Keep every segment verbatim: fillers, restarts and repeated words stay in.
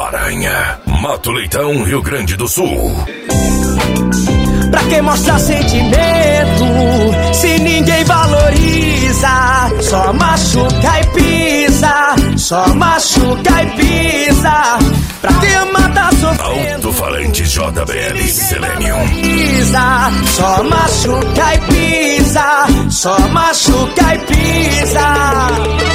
Aranha, Mato Leitão, Rio Grande do Sul. Pra que mostrar sentimento se ninguém valoriza? Só machuca e pisa, só machuca e pisa. Pra que matar sofrendo? Alto-falante J B L Selenium. Só machuca e pisa, só machuca e pisa.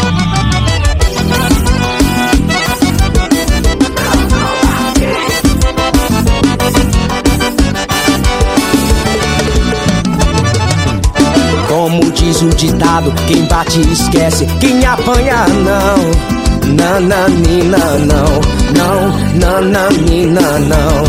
Como diz o ditado, quem bate esquece, quem apanha não. Nananina não, não, nananina não.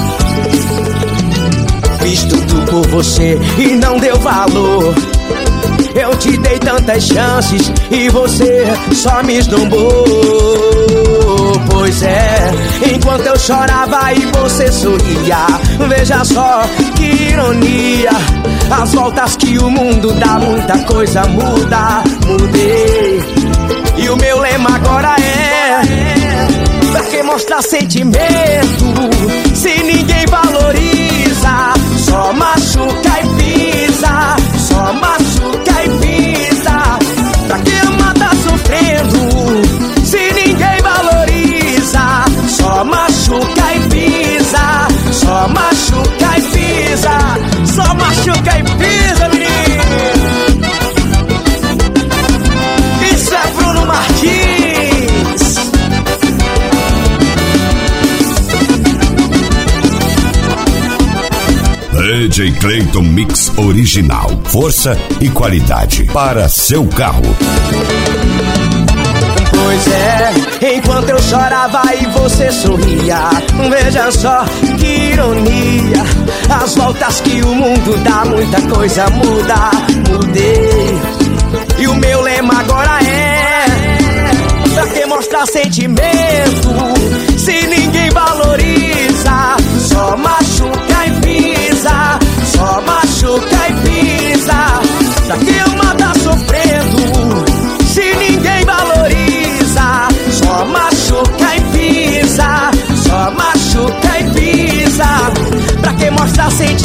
Fiz tudo por você e não deu valor. Eu te dei tantas chances e você só me esnombou. Pois é, enquanto eu chorava e você sorria, veja só que ironia. As voltas que o mundo dá, muita coisa muda. Mudei e o meu lema agora é: pra que mostrar sentimento se ninguém valoriza? Só machuca e pisa, só machuca e pisa. Pra que amar tá sofrendo se ninguém valoriza? Só machuca e pisa, só machuca e pisa, só machuca e pisa, menino. Isso é Bruno Martins. D J Clayton Mix Original. Força e qualidade para seu carro. Pois é, enquanto eu chorava e você sorria, veja só que ironia. As voltas que o mundo dá, muita coisa muda. Mudei e o meu lema agora é: pra que mostrar sentimento se ninguém valoriza? Só machuca e pisa, só machuca e pisa. Pra que amar tá sofrendo se ninguém valoriza? Só machuca e pisa, só machuca e pisa. Pra que mostrar sentimento